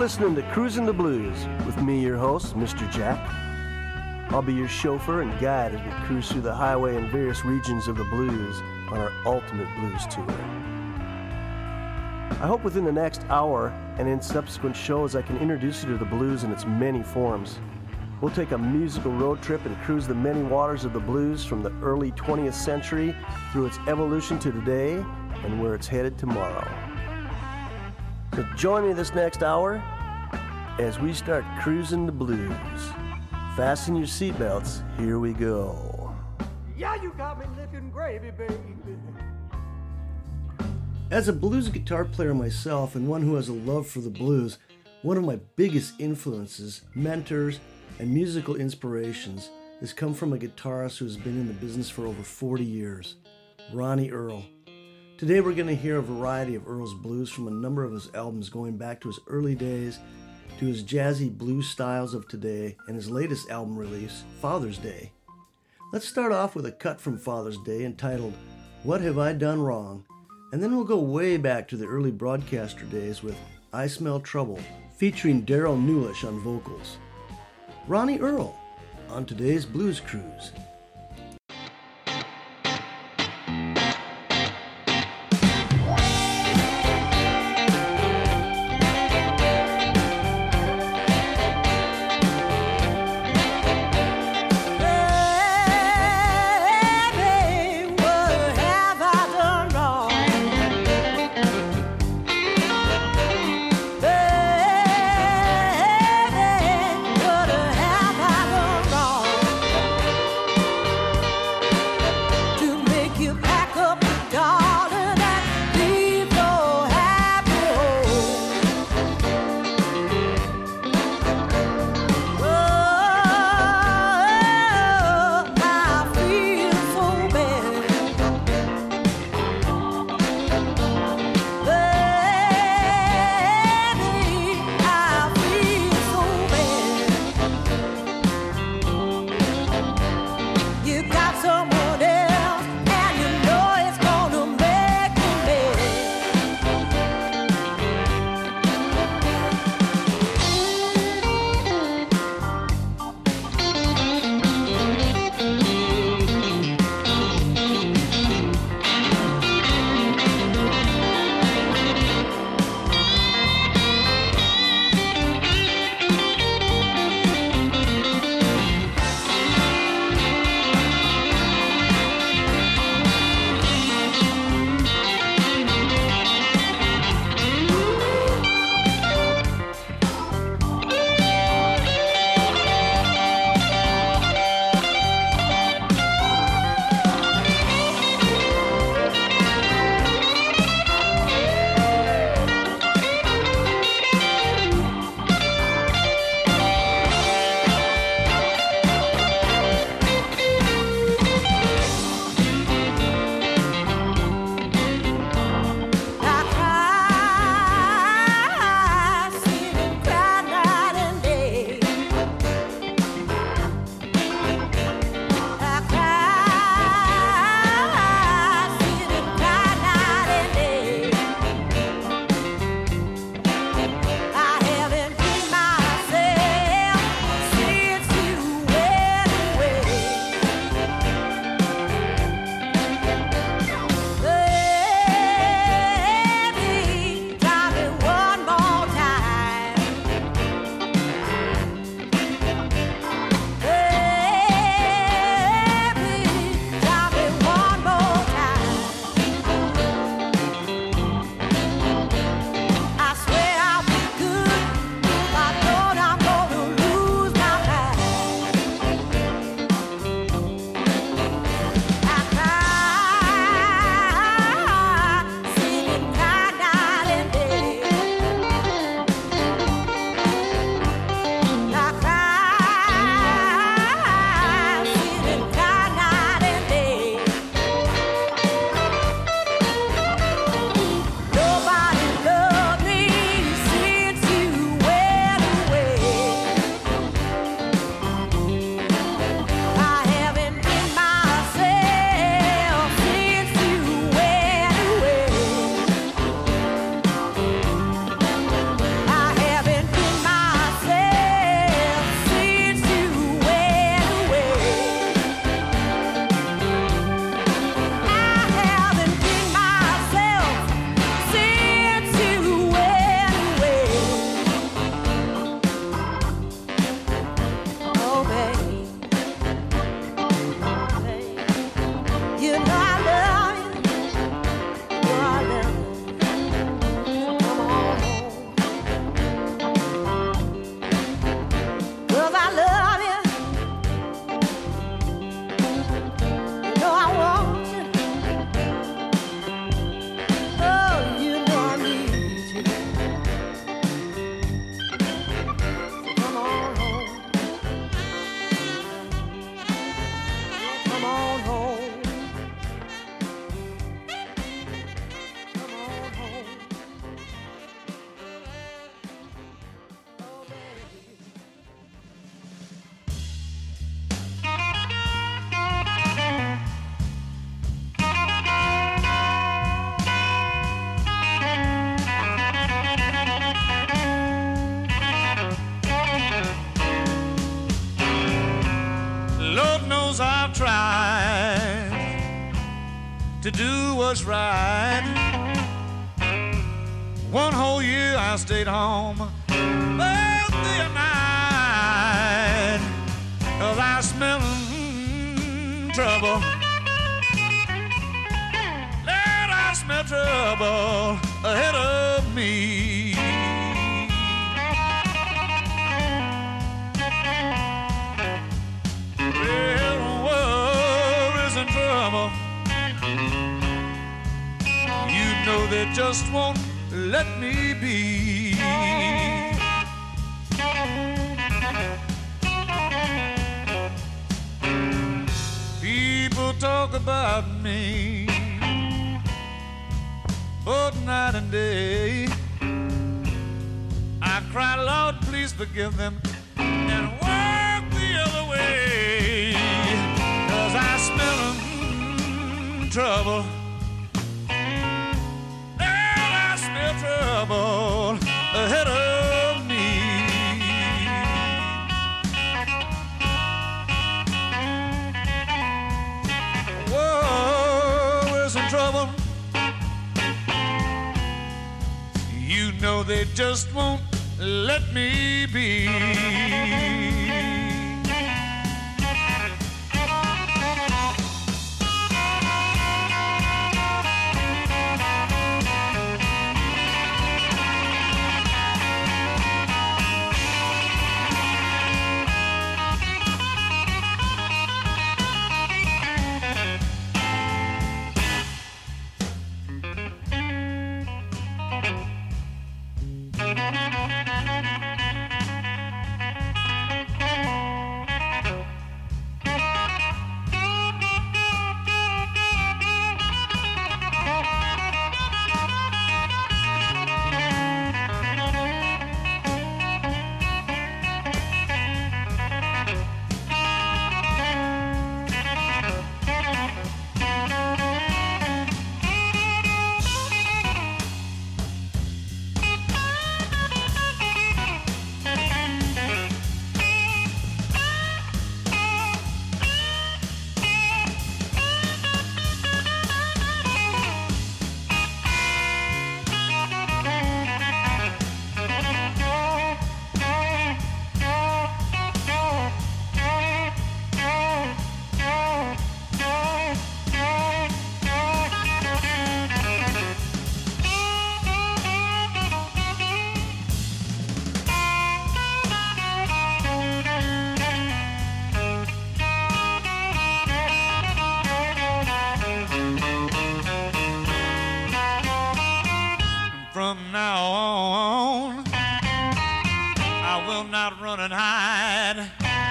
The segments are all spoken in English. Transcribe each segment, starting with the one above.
listening to Cruising the Blues with me, your host, Mr. Jack. I'll be your chauffeur and guide as we cruise through the highway in various regions of the blues on our ultimate blues tour. I hope within the next hour and in subsequent shows I can introduce you to the blues in its many forms. We'll take a musical road trip and cruise the many waters of the blues from the early 20th century through its evolution to today and where it's headed tomorrow. So join me this next hour as we start cruising the blues. Fasten your seatbelts, here we go. Yeah, you got me licking gravy, baby. As a blues guitar player myself and one who has a love for the blues, one of my biggest influences, mentors, and musical inspirations has come from a guitarist who has been in the business for over 40 years, Ronnie Earl. Today we're going to hear a variety of Earl's blues from a number of his albums going back to his early days, to his jazzy blues styles of today, and his latest album release, Father's Day. Let's start off with a cut from Father's Day entitled, What Have I Done Wrong? And then we'll go way back to the early broadcaster days with I Smell Trouble, featuring Daryl Newlish on vocals. Ronnie Earl on today's Blues Cruise. tried to do what's right. One whole year I stayed home both day and night, 'cause I smell trouble. Lord, I smell trouble ahead of me. Well, worries and trouble, you know they just won't let me be. People talk about me both night and day. I cry, Lord, please forgive them and walk the other way, 'cause I smell trouble. Trouble ahead of me. Whoa, there's some trouble. You know they just won't let me be. From now on, I will not run and hide.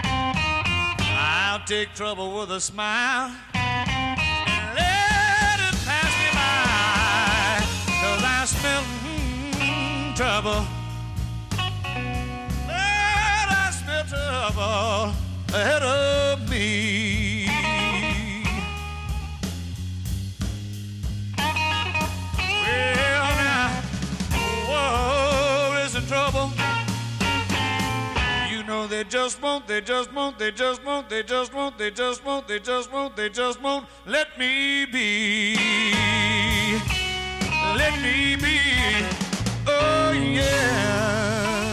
I'll take trouble with a smile and let it pass me by, 'cause I smell trouble. Lord, I smell trouble ahead of me. Trouble. You know they just won't, they just won't, they just won't, they just won't, they just won't, they just won't, they just won't let me be. Let me be. Oh yeah.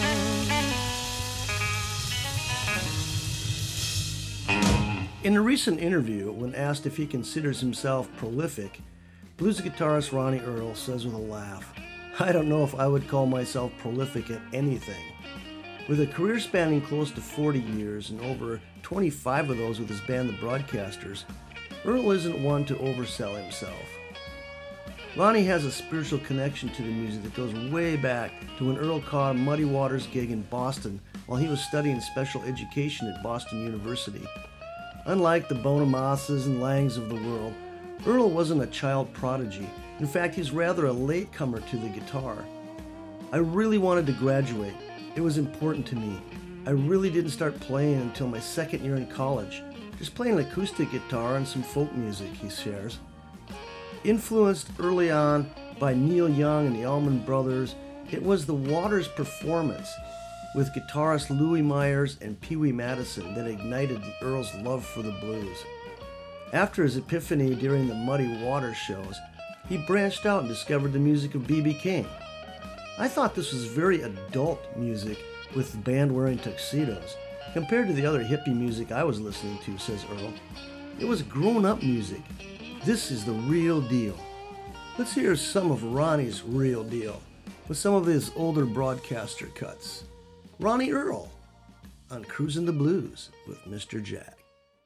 In a recent interview, when asked if he considers himself prolific, blues guitarist Ronnie Earl says with a laugh, "I don't know if I would call myself prolific at anything." With a career spanning close to 40 years and over 25 of those with his band The Broadcasters, Earl isn't one to oversell himself. Ronnie has a spiritual connection to the music that goes way back to when Earl caught a Muddy Waters gig in Boston while he was studying special education at Boston University. Unlike the Bonamasses and Langs of the world, Earl wasn't a child prodigy. In fact, he's rather a latecomer to the guitar. "I really wanted to graduate. It was important to me. I really didn't start playing until my second year in college, just playing acoustic guitar and some folk music," he shares. Influenced early on by Neil Young and the Allman Brothers, it was the Waters performance with guitarist Louis Myers and Pee Wee Madison that ignited Earl's love for the blues. After his epiphany during the Muddy Waters shows, he branched out and discovered the music of B.B. King. I thought this was very adult music with the band wearing tuxedos, compared to the other hippie music I was listening to, says Earl. It was grown-up music. This is the real deal. Let's hear some of Ronnie's real deal with some of his older broadcaster cuts. Ronnie Earl on Cruisin' the Blues with Mr. Jack.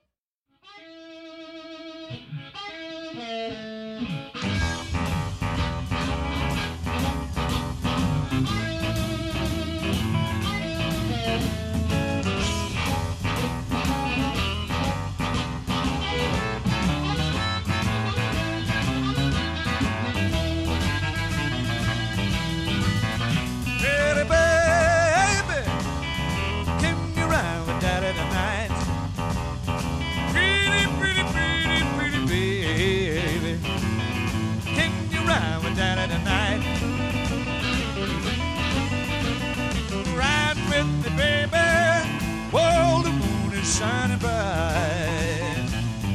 Shining bright.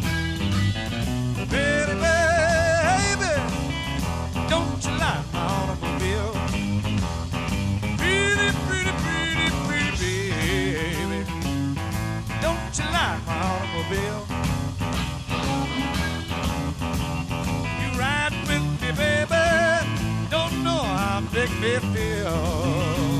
Pretty baby, don't you like my automobile? Pretty, pretty, pretty, pretty baby, don't you like my automobile? You ride with me, baby, don't know how big me feel.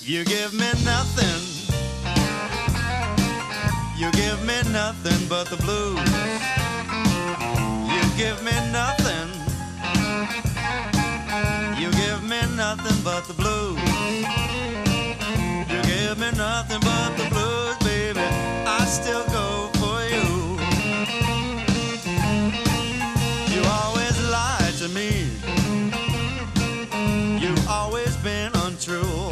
You give me nothing. You give me nothing but the blues. You give me nothing. You give me nothing but the blues. You give me nothing but the blues, baby. I still go for you. You always lie to me. You've always been untrue.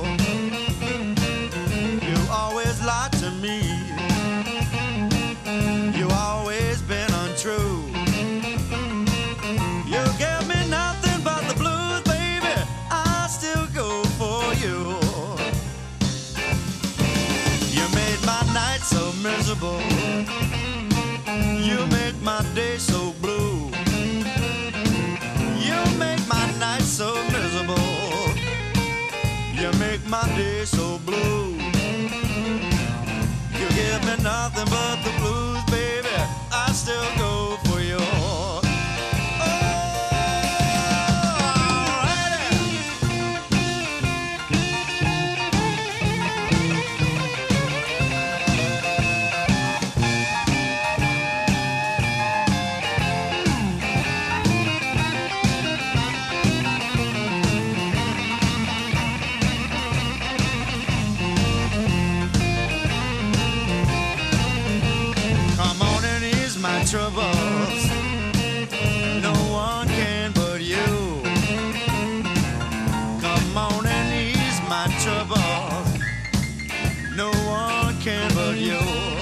You always lie to me. You always been untrue. You give me nothing but the blues, baby. I still go for you. You made my night so miserable. You make my day so blue. You make my night so miserable. You make my day so blue. You give me nothing but the blues, baby. I still go for you. Troubles, no one can but you. Come on and ease my troubles, no one can but you.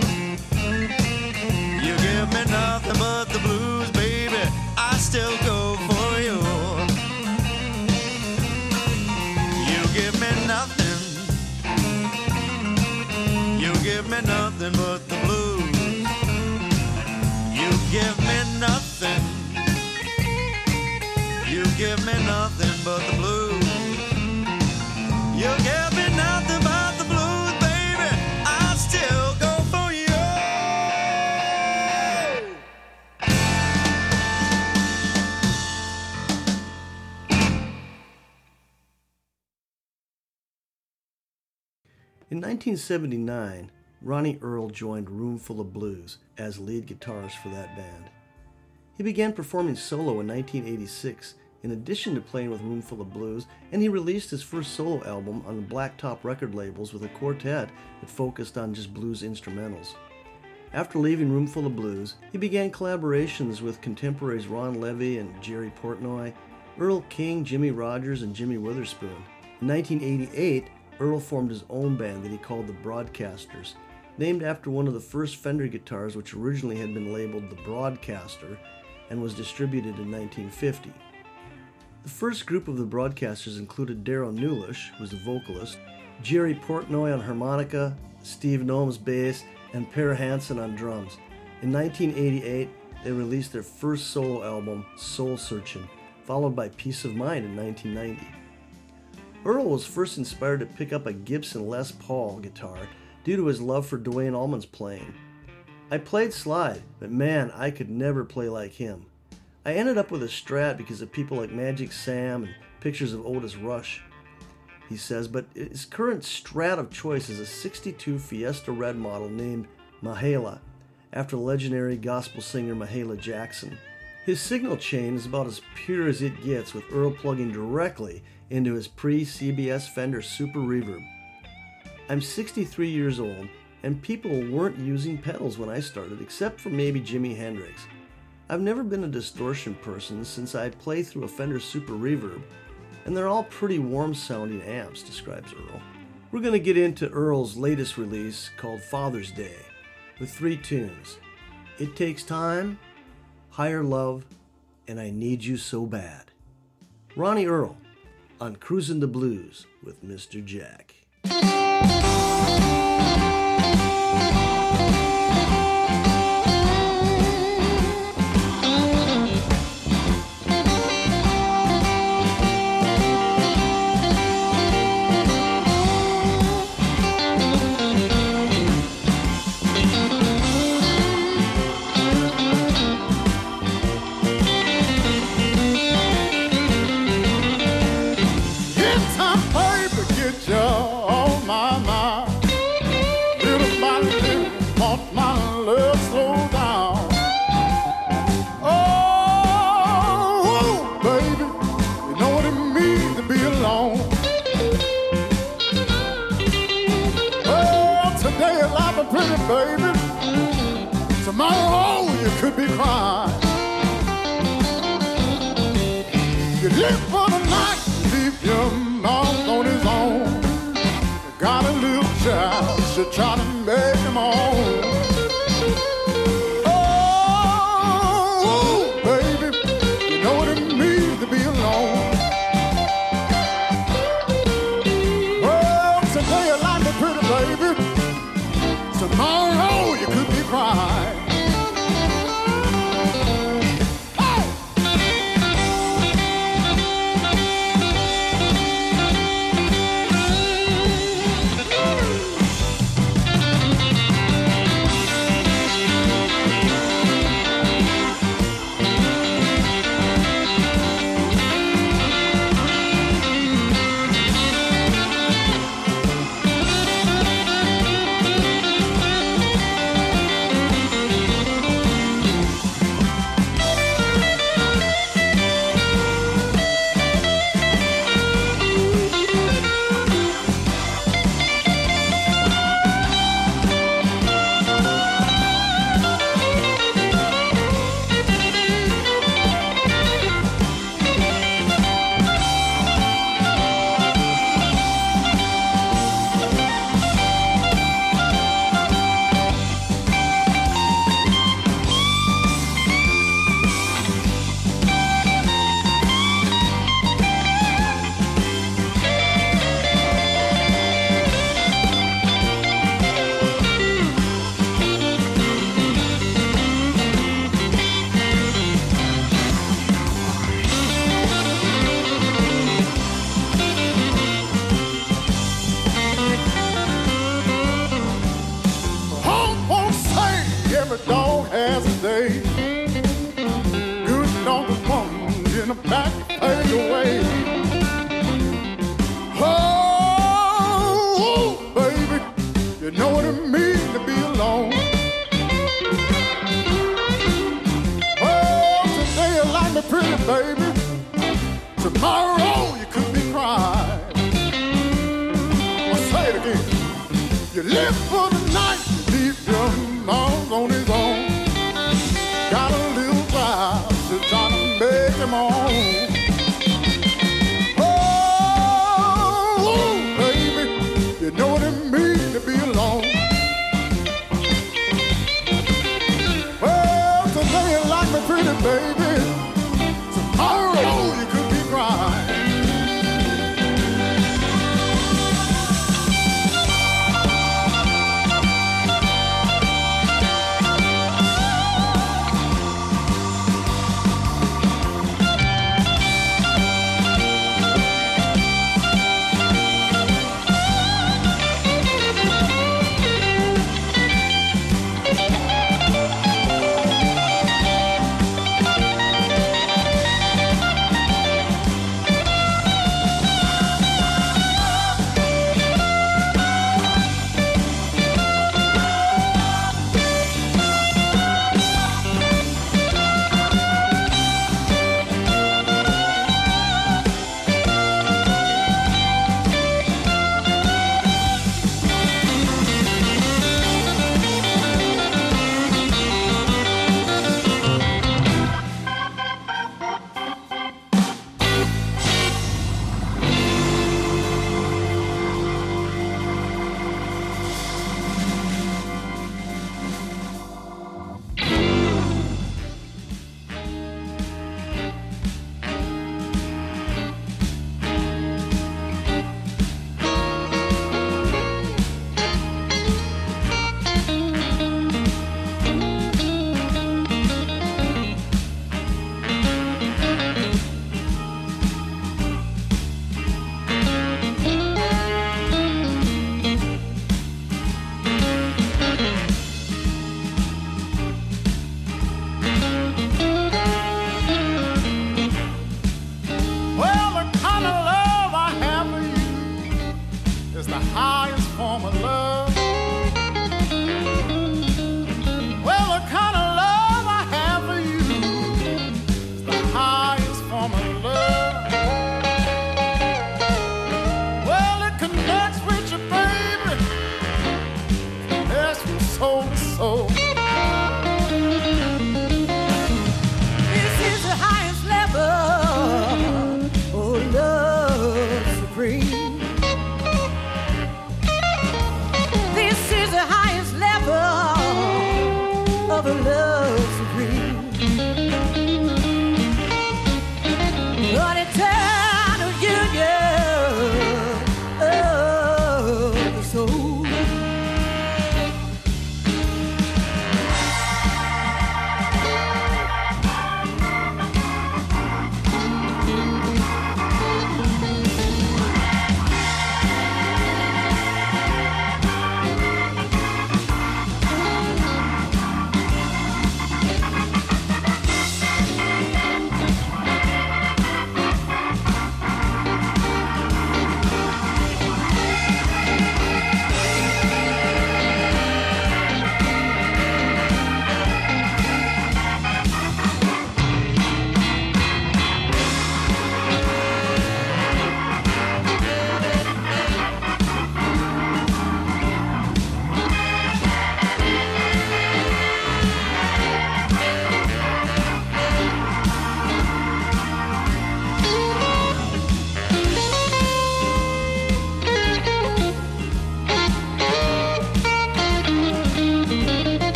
You give me nothing but the blues, baby. I still go for you. You give me nothing. You give me nothing but the blues. You give me nothing. You give me nothing but the blues. You give me nothing but the blues, baby. I still go for you. In 1979, Ronnie Earl joined Roomful of Blues as lead guitarist for that band. He began performing solo in 1986 in addition to playing with Roomful of Blues, and he released his first solo album on the Blacktop record labels with a quartet that focused on just blues instrumentals. After leaving Roomful of Blues, he began collaborations with contemporaries Ron Levy and Jerry Portnoy, Earl King, Jimmy Rogers, and Jimmy Witherspoon. In 1988, Earl formed his own band that he called the Broadcasters, named after one of the first Fender guitars which originally had been labeled the Broadcaster and was distributed in 1950. The first group of the Broadcasters included Darryl Newlish, who was the vocalist, Jerry Portnoy on harmonica, Steve Gnomes bass, and Per Hansen on drums. In 1988, they released their first solo album, Soul Searchin', followed by Peace of Mind in 1990. Earl was first inspired to pick up a Gibson Les Paul guitar due to his love for Duane Allman's playing. I played slide, but man, I could never play like him. I ended up with a Strat because of people like Magic Sam and pictures of Otis Rush, he says, but his current Strat of choice is a 62 Fiesta Red model named Mahala, after the legendary gospel singer Mahala Jackson. His signal chain is about as pure as it gets, with Earl plugging directly into his pre-CBS Fender Super Reverb. I'm 63 years old, and people weren't using pedals when I started, except for maybe Jimi Hendrix. I've never been a distortion person since I play through a Fender Super Reverb, and they're all pretty warm-sounding amps, describes Earl. We're going to get into Earl's latest release called Father's Day, with 3 tunes: It Takes Time, Higher Love, and I Need You So Bad. Ronnie Earl on Cruisin' the Blues with Mr. Jack. Get some paper, get your own try to make them on. Oh, baby, you know what it means to be alone. Well, today you like me pretty, baby. Tomorrow you could be crying.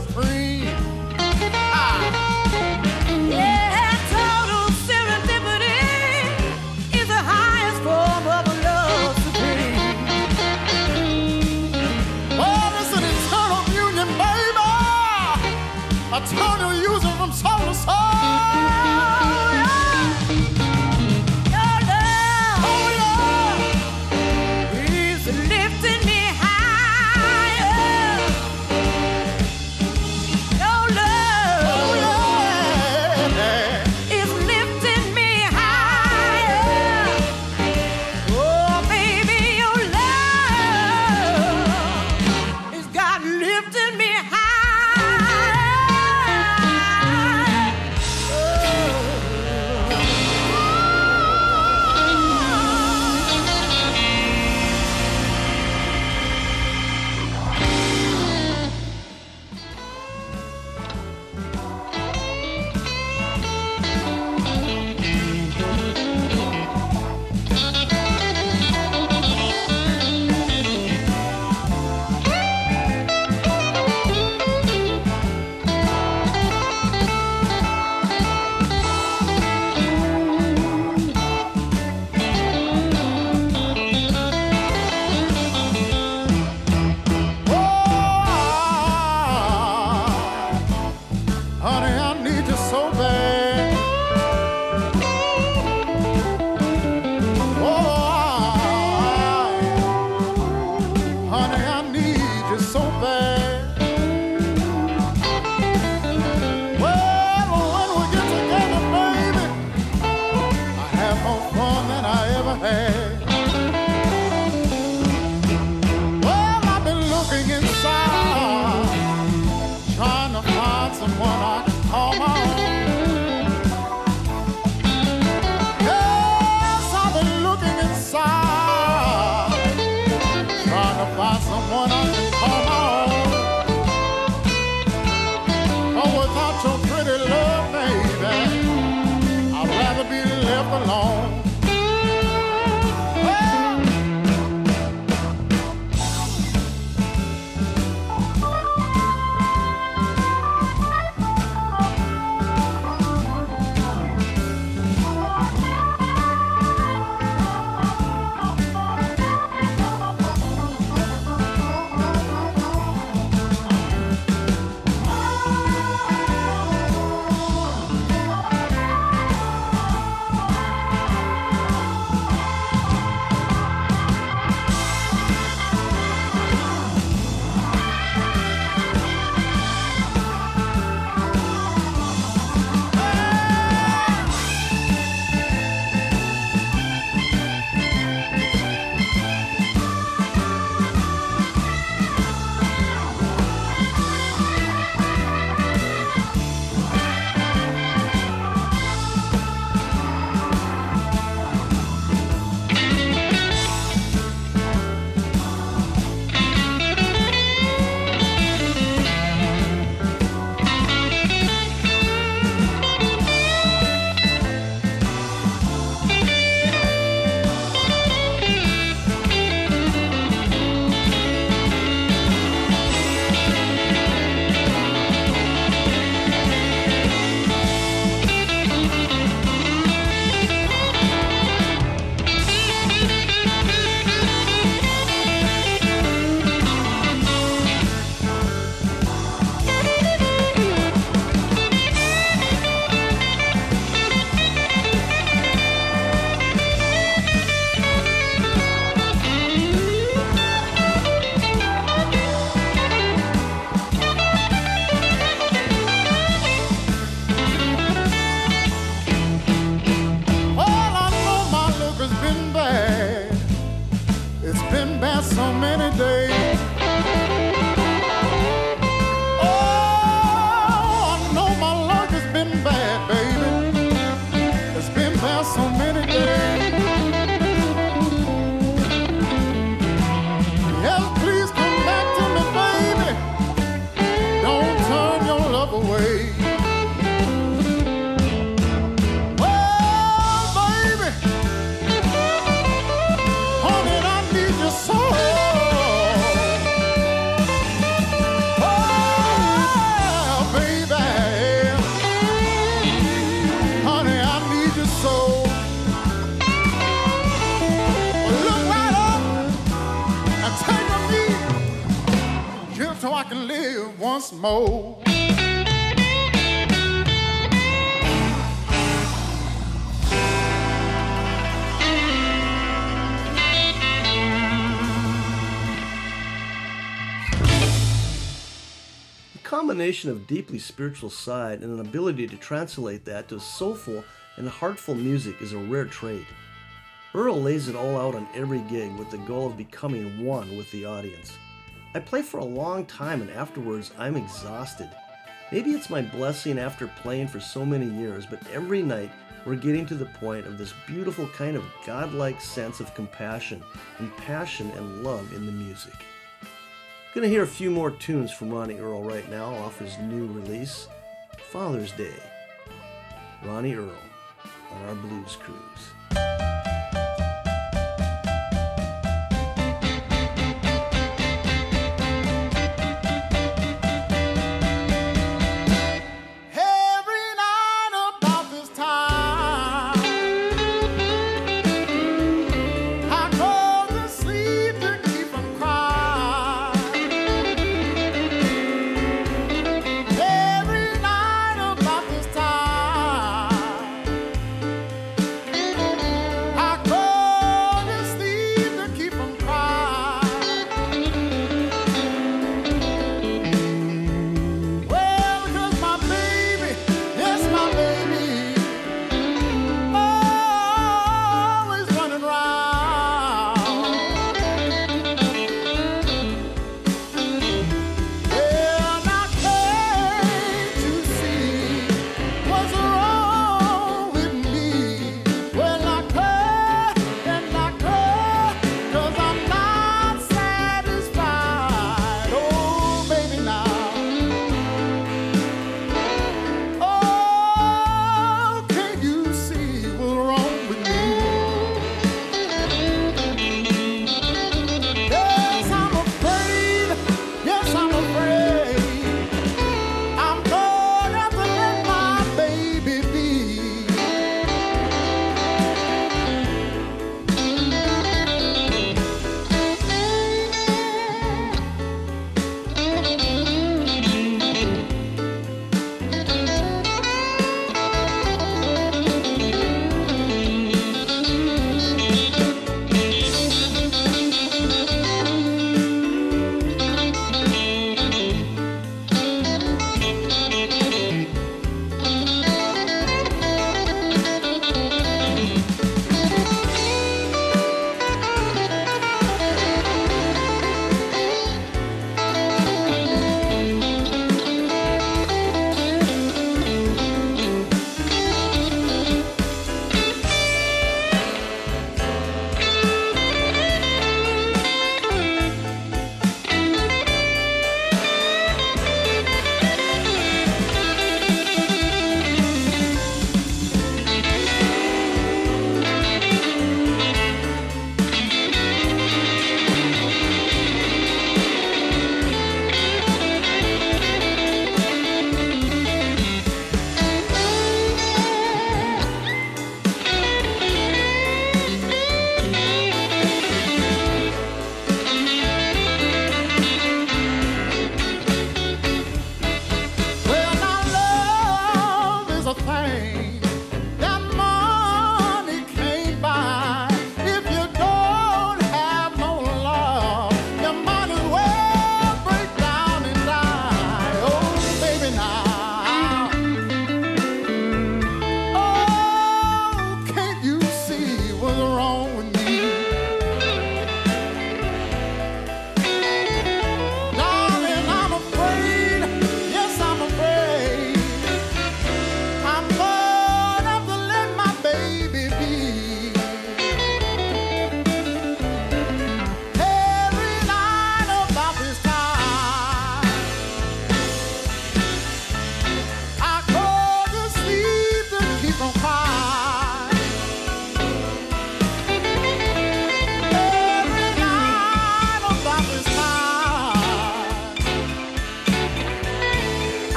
supreme. Yeah, total serendipity is the highest form of love supreme. Oh, it's an eternal union, baby. Eternal union from soul to soul. Your love Oh, yeah. is lifting me higher. Your love Oh, yeah. is lifting me higher. Oh, baby, your love has got lifting me higher. Honey, I need you so bad. Oh, honey, I need you so bad. Well, when we get together, baby, I have more fun than I ever had. Well, I've been looking inside, trying to find someone I can call my own. Yes, I've been looking inside, trying to find someone I can call my own. Oh, without your pretty love, baby, I'd rather be left alone. Well, once more. The combination of deeply spiritual side and an ability to translate that to soulful and heartful music is a rare trait. Earl lays it all out on every gig with the goal of becoming one with the audience. I play for a long time and afterwards I'm exhausted. Maybe it's my blessing after playing for so many years, but every night we're getting to the point of this beautiful kind of godlike sense of compassion and passion and love in the music. Gonna hear a few more tunes from Ronnie Earl right now off his new release, Father's Day. Ronnie Earl on our Blues Cruise.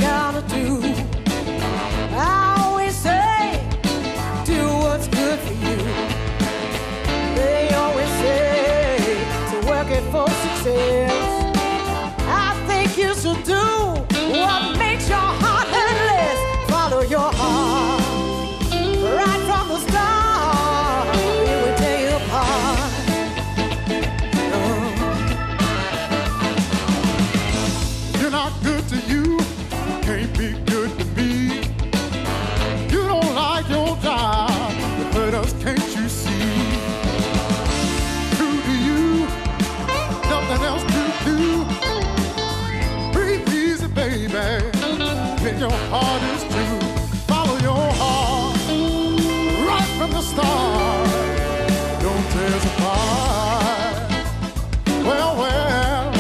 gotta do. I always say, do what's good for you. They always say, to work it for success. I think you should do what makes your heart hurt less. Follow your heart, right from the start. It will tear you apart. You're not good to you, can't be good to me. You don't like your job, you hurt us, can't you see? True to you, nothing else to do. Breathe easy, baby, when your heart is true. Follow your heart, right from the start. Don't tear us apart. Well, well,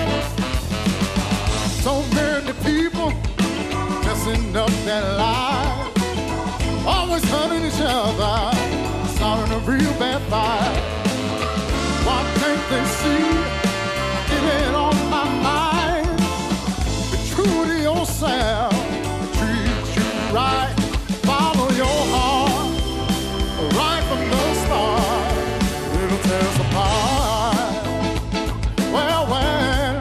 so many people messing up their lives, always hurting each other, starting a real bad fight. Why can't they see it ain't on my mind? Be true to yourself, treat you right. Follow your heart, right from the start. It'll tear us apart. Well, well.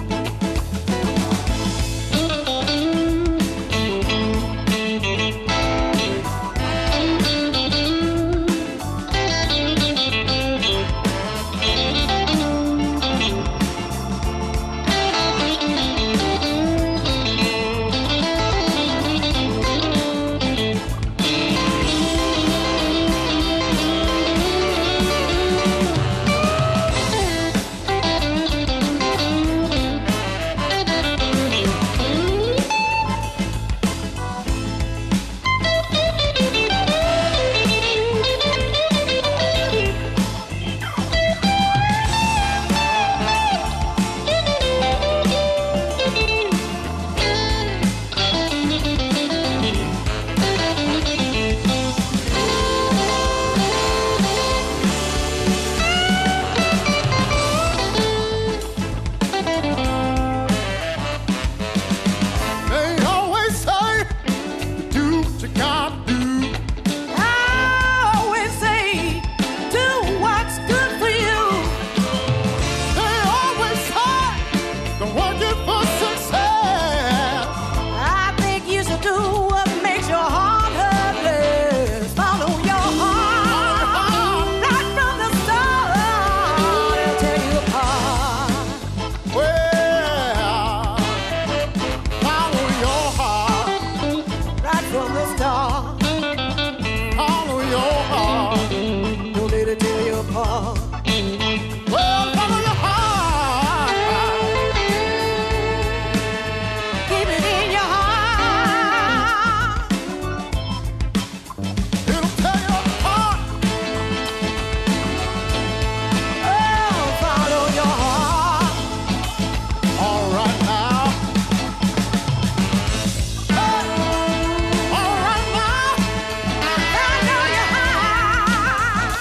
They always say, do what you gotta do. I always say, do what's good for you. They always say, don't work it for success. I think you should do what makes your heart hurt less. Follow your heart, right from the start. It'll tear you apart. Well, follow your heart, Right from the start. follow your heart. Don't let it tear you apart. Well, follow your heart. Keep it in your heart. It'll tear you apart. Oh, follow your heart. All right now. All right now. Follow your heart.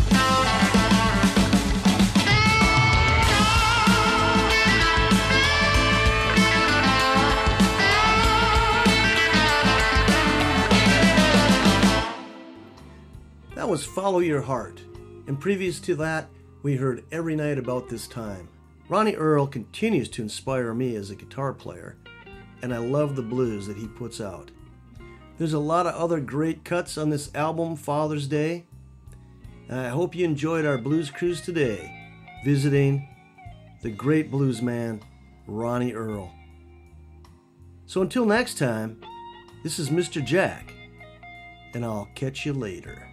That was Follow Your Heart. And previous to that, we heard Every Night About This Time. Ronnie Earl continues to inspire me as a guitar player, and I love the blues that he puts out. There's a lot of other great cuts on this album, Father's Day, and I hope you enjoyed our blues cruise today, visiting the great blues man, Ronnie Earl. So until next time, this is Mr. Jack, and I'll catch you later.